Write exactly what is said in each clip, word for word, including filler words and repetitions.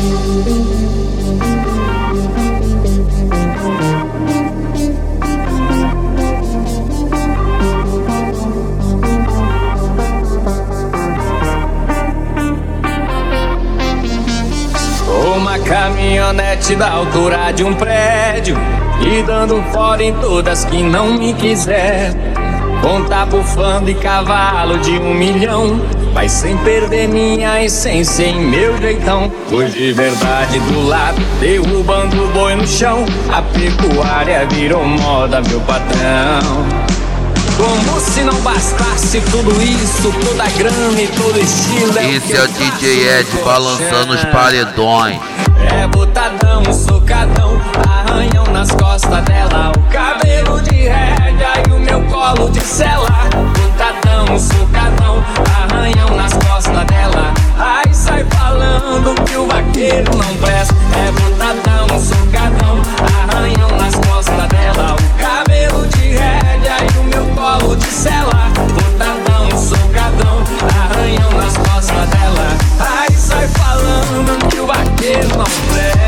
Uma caminhonete da altura de um prédio e dando fora em todas que não me quiser. Contar bufando e cavalo de um milhão, mas sem perder minha essência em meu jeitão. Pois de verdade do lado, derrubando o boi no chão, a pecuária virou moda, meu patrão. Como se não bastasse tudo isso, toda a grana e todo estilo. É Esse é o D J Ed balançando os paredões. É botadão, socadão, arranhão nas costas dela, o cabelo de rédea e o meu colo de cela. Botadão, socadão, arranhão nas costas dela. Ai, sai falando que o vaqueiro não presta. É botadão, socadão, arranhão nas costas dela, o cabelo de rédea e o meu colo de cela. Botadão, socadão, arranhão nas costas dela. Ai, sai falando que o vaqueiro não presta.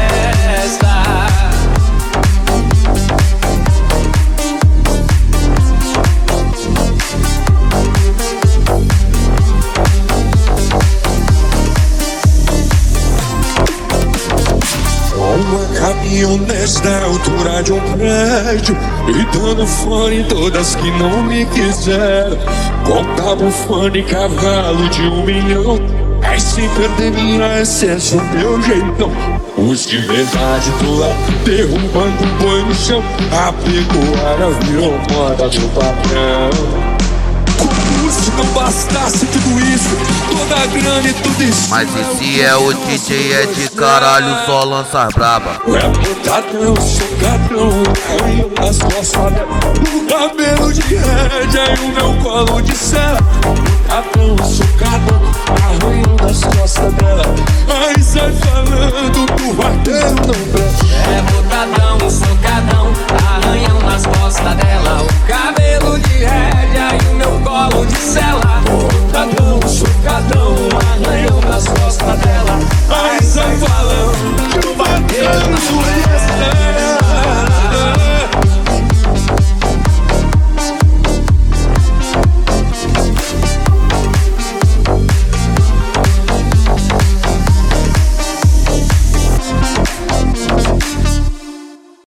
Uma caminhonete da altura de um prédio e dando fora em todas que não me quiseram. Contar bufando e cavalo de um milhão, é sem perder minha essência, o meu jeitão. Os de verdade do lado, derrubando o boi no chão, a pecuária virou moda, meu patrão. Como se não bastasse tudo isso, toda a grana e tudo isso. Mas esse é o D J Ed, caralho, só lança braba. É botadão, socadão, arranhão nas costas dela, o cabelo de rédea e o meu colo de cela. Botadão,